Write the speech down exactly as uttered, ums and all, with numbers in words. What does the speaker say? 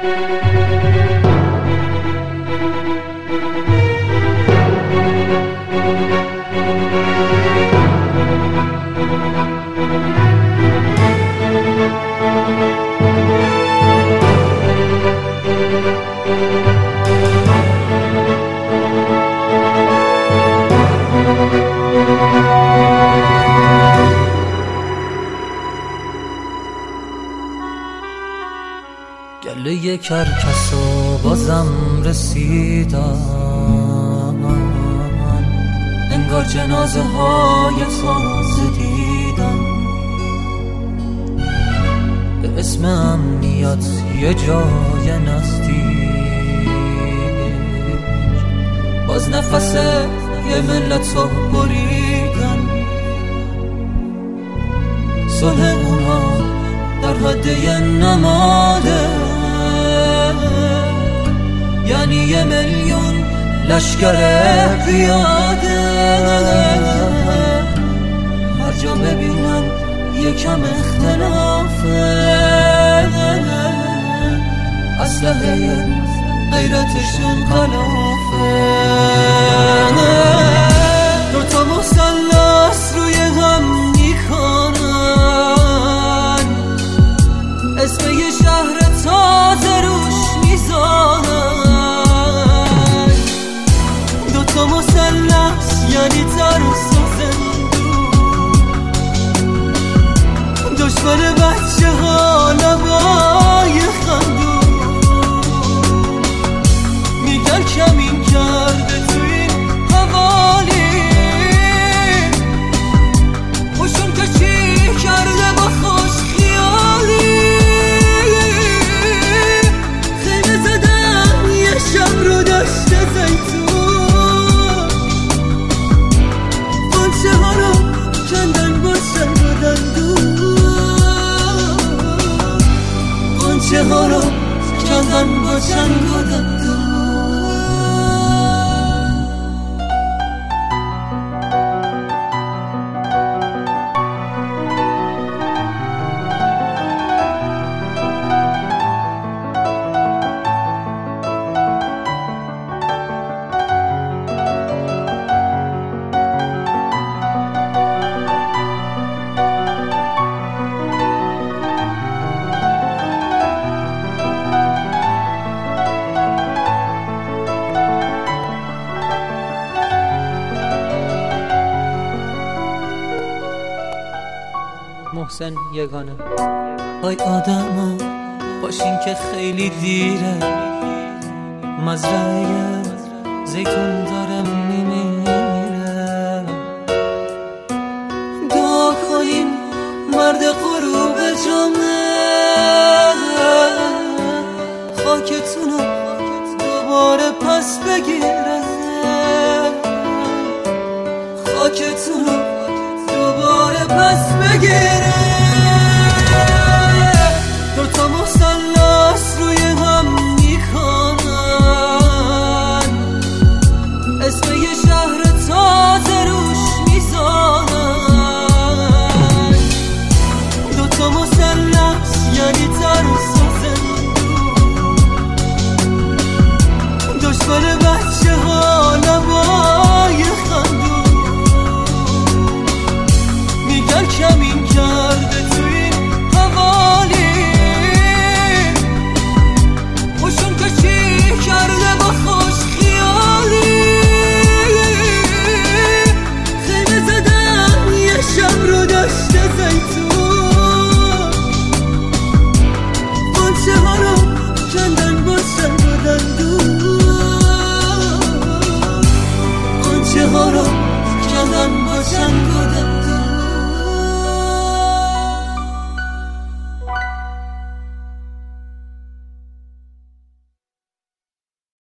گله کرکسو بازم رسیدن، انگار جنازه های تازه دیدن. به اسم امنیت یه جای نزدیک باز نفس یه ملت رو بریدن. صلح اونا در حد یه نماده، یعنی یه میلیون لشکر پیاده. هر جا ببینن یکم اختلافه، اسلحه غیرتشون خلافه. دوتا مثلث روی هم میکنن، اسم یه شهر تازه روش میزانن. دوتا مثلث یعنی ترس و زندون، دشمن بچه ها لبای خندون. میگن کمین کرده تو این حوالی، خوشون که چی کرده با خوش خیالی. خیمه زدم یه شب رو دشت زیتون، قنچه ها رو کندن با چنگ و دندون. قنچه ها رو کندن با چنگ و دندون. محسن یگانه. آی آدما باشین که خیلی دیره، مزرعه زیتون داره میمیره. دعا کنیم مرد غروب جامعه